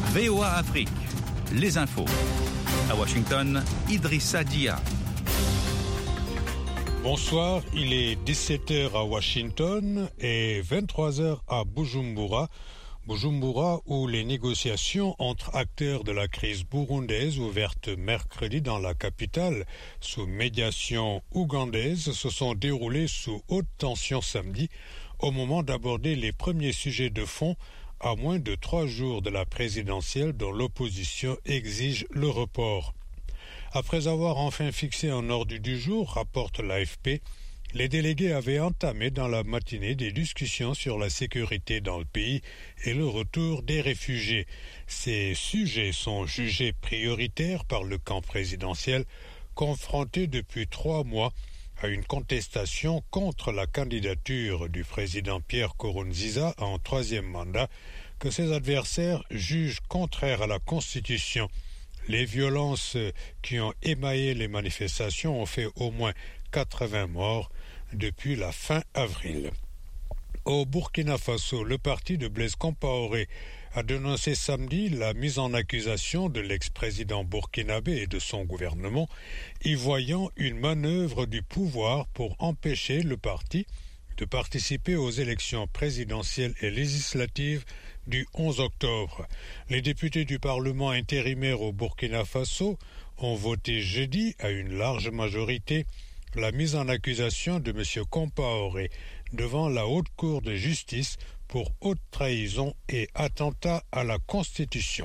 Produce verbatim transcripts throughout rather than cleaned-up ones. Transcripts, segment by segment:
V O A Afrique, les infos. À Washington, Idrissa Dia. Bonsoir, il est dix-sept heures à Washington et vingt-trois heures à Bujumbura. Bujumbura, où les négociations entre acteurs de la crise burundaise ouvertes mercredi dans la capitale sous médiation ougandaise se sont déroulées sous haute tension samedi au moment d'aborder les premiers sujets de fond à moins de trois jours de la présidentielle dont l'opposition exige le report. Après avoir enfin fixé un ordre du jour, rapporte l'A F P, les délégués avaient entamé dans la matinée des discussions sur la sécurité dans le pays et le retour des réfugiés. Ces sujets sont jugés prioritaires par le camp présidentiel, confronté depuis trois mois à une contestation contre la candidature du président Pierre Nkurunziza en troisième mandat, que ses adversaires jugent contraire à la Constitution. Les violences qui ont émaillé les manifestations ont fait au moins quatre-vingts morts depuis la fin avril. Au Burkina Faso, le parti de Blaise Compaoré a dénoncé samedi la mise en accusation de l'ex-président burkinabé et de son gouvernement, y voyant une manœuvre du pouvoir pour empêcher le parti de participer aux élections présidentielles et législatives du onze octobre. Les députés du Parlement intérimaire au Burkina Faso ont voté jeudi à une large majorité la mise en accusation de M. Compaoré devant la Haute Cour de justice pour haute trahison et attentat à la Constitution.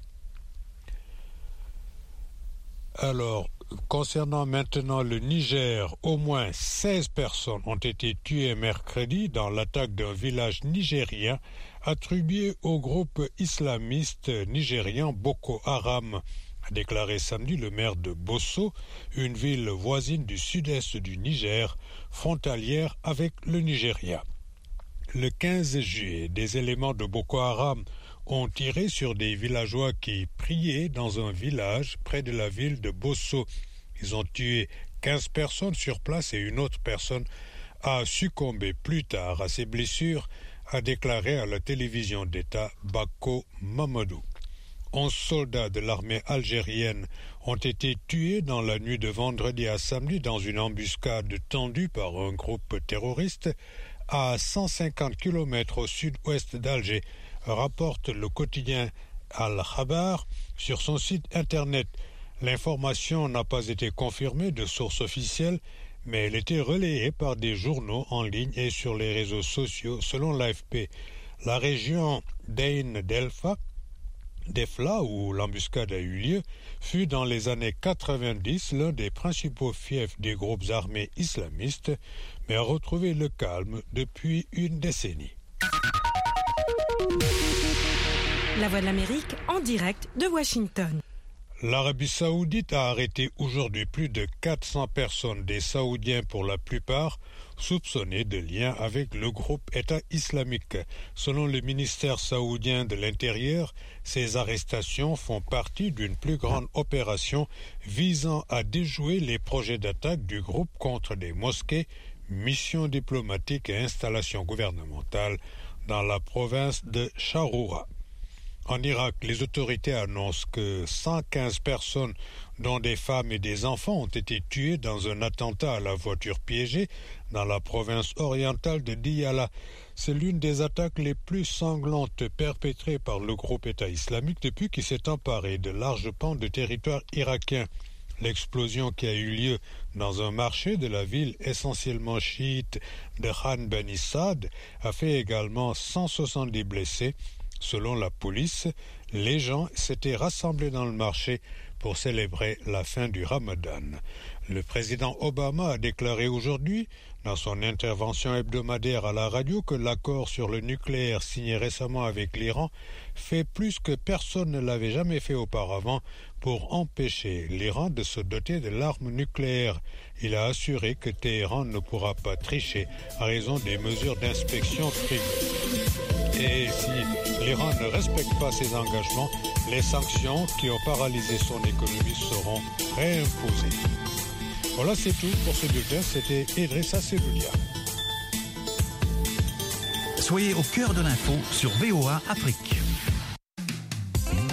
Alors, concernant maintenant le Niger, au moins seize personnes ont été tuées mercredi dans l'attaque d'un village nigérien attribué au groupe islamiste nigérian Boko Haram, a déclaré samedi le maire de Bosso, une ville voisine du sud-est du Niger, frontalière avec le Nigeria. Le quinze juillet, des éléments de Boko Haram ont tiré sur des villageois qui priaient dans un village près de la ville de Bosso. Ils ont tué quinze personnes sur place et une autre personne a succombé plus tard à ses blessures, a déclaré à la télévision d'État Bako Mamadou. Onze soldats de l'armée algérienne ont été tués dans la nuit de vendredi à samedi dans une embuscade tendue par un groupe terroriste à cent cinquante kilomètres au sud-ouest d'Alger, rapporte le quotidien Al-Khabar sur son site internet. L'information n'a pas été confirmée de sources officielles, mais elle était relayée par des journaux en ligne et sur les réseaux sociaux, selon l'A F P. La région d'Ain Delfa, Defla, où l'embuscade a eu lieu, fut dans les années quatre-vingt-dix l'un des principaux fiefs des groupes armés islamistes, mais a retrouvé le calme depuis une décennie. La Voix de l'Amérique en direct de Washington. L'Arabie saoudite a arrêté aujourd'hui plus de quatre cents personnes, des Saoudiens pour la plupart, soupçonnés de liens avec le groupe État islamique. Selon le ministère saoudien de l'Intérieur, ces arrestations font partie d'une plus grande opération visant à déjouer les projets d'attaque du groupe contre des mosquées, missions diplomatiques et installations gouvernementales dans la province de Sharura. En Irak, les autorités annoncent que cent quinze personnes, dont des femmes et des enfants, ont été tuées dans un attentat à la voiture piégée dans la province orientale de Diyala. C'est l'une des attaques les plus sanglantes perpétrées par le groupe État islamique depuis qu'il s'est emparé de larges pans de territoire irakien. L'explosion qui a eu lieu dans un marché de la ville essentiellement chiite de Khan Beni Saad a fait également cent soixante-dix blessés. Selon la police, les gens s'étaient rassemblés dans le marché pour célébrer la fin du Ramadan. Le président Obama a déclaré aujourd'hui, dans son intervention hebdomadaire à la radio, que l'accord sur le nucléaire signé récemment avec l'Iran fait plus que personne ne l'avait jamais fait auparavant pour empêcher l'Iran de se doter de l'arme nucléaire. Il a assuré que Téhéran ne pourra pas tricher à raison des mesures d'inspection privées. Et si l'Iran ne respecte pas ses engagements, les sanctions qui ont paralysé son économie seront réimposées. Voilà, c'est tout pour ce bulletin. C'était Idrissa Dia. Soyez au cœur de l'info sur V O A Afrique.